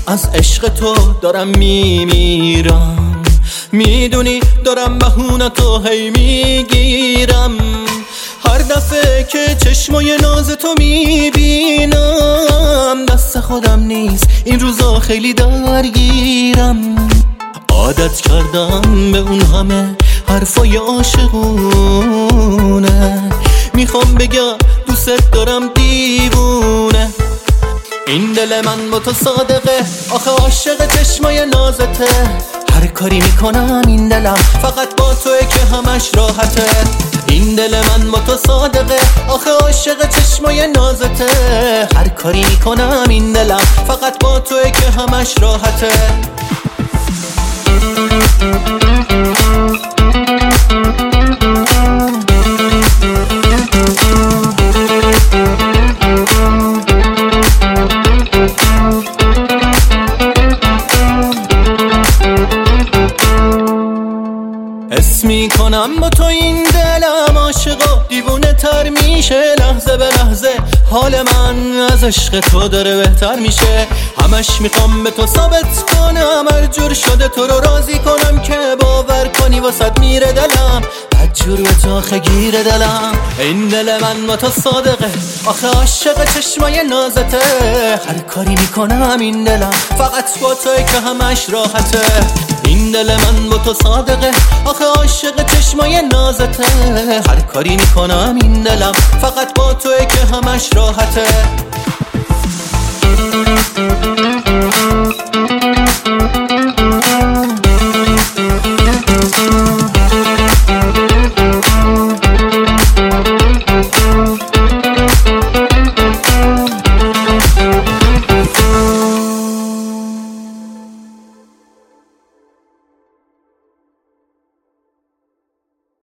از عشق تو دارم میمیرم، میدونی دارم بهونتو هی میگیرم. هر دفعه که چشمای ناز تو میبینم دست خودم نیست این روزا خیلی درگیرم. عادت کردم به اون همه حرفای عاشقونه، میخوام بگم دوست دارم دیوونه. این دل من با تو صادقه، آخه عاشق چشمای نازته. هر کاری میکنم این دلم فقط با توئه که همش راحته. این دل من با تو صادقه، آخه عاشق چشمای نازته. هر کاری میکنم این دلم فقط با توئه که همش راحته. حس میکنم با تو این دلم عاشقا دیوونه تر میشه. لحظه به لحظه حال من از عشق تو داره بهتر میشه. همش میخوام به تو ثابت کنم، هر جور شده تو رو راضی کنم که باور کنی واسط میره دلم. بدجور به تو آخه گیره دلم. این دل من با تو صادقه، آخه عاشق چشمای نازته. هر کاری میکنم این دلم فقط با توئه که همش راحته. این دل من با تو صادقه، آخه عاشق چشمای نازته. هر کاری میکنم این دلم فقط با توئه که همش راحته.